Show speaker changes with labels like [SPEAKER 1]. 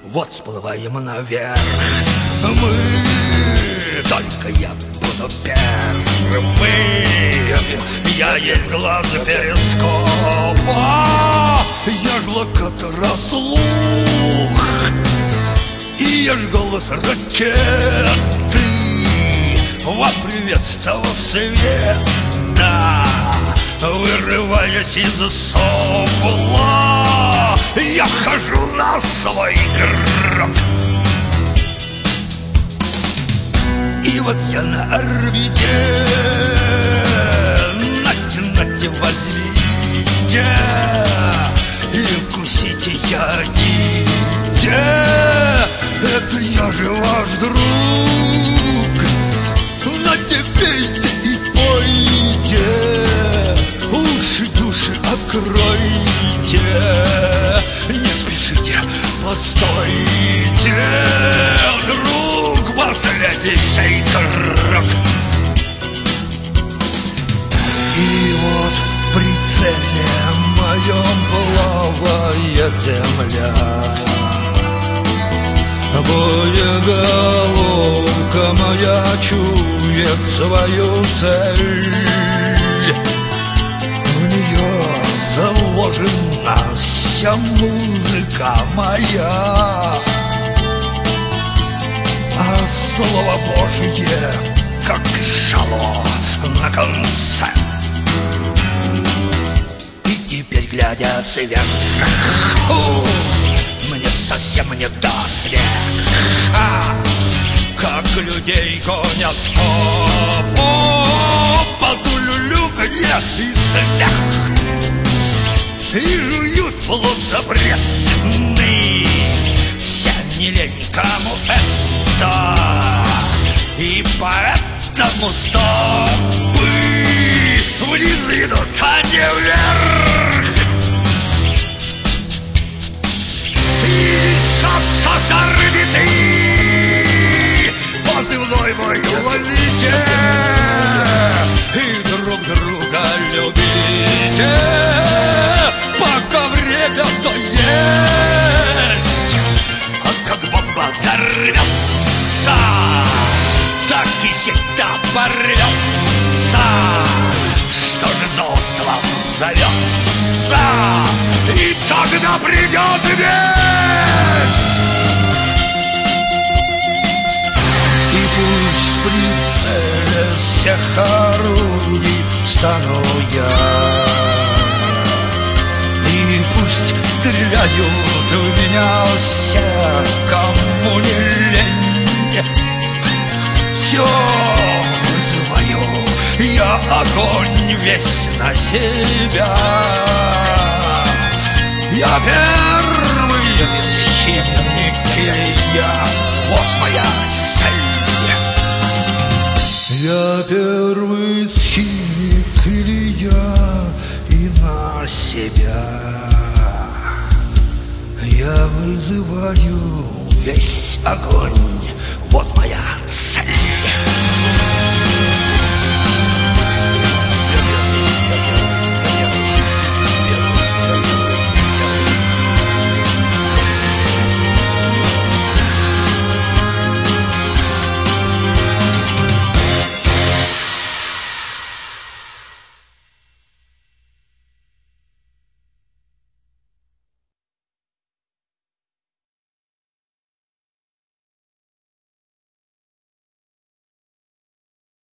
[SPEAKER 1] вот всплываем наверх. Мы, только я буду первым. Я есть глаз перископа, я ж локатора слух, и я ж голос ракеты во приветствовал света. Вырываясь из сопла, я хожу на свой гроб. И вот я на орбите, нате, возьмите и укусите, ядите. Это я же ваш друг, нате, пейте и пойте, уши, души откройте, не спешите, постойте, друг, последний крок. И вот в прицеле моем плавает земля, боеголовка моя чует свою цель. В нее заложена вся музыка моя, а слово Божье, как жало на конце. И теперь, глядя сверху, мне совсем не до смеха, как людей гонят скопом под улюлюканье и смех. И жуют плод запретный, вся не лень кому это, и поэтому стопы вниз идут, а не вверх. И несется с орбиты позывной мой ловите, и друг друга любите, пока время то есть. А как бомба взорвется, так и всегда порвется. Что же даст вам зовется, и тогда придет весть. И пусть в прицеле всех орудий стану я, и пусть стреляют в меня все, кому не лень. Все вызываю я огонь весь на себя. Я первый схимник, или я, вот моя цель. Я первый схимник, или я, и на себя я вызываю весь огонь, вот моя цель.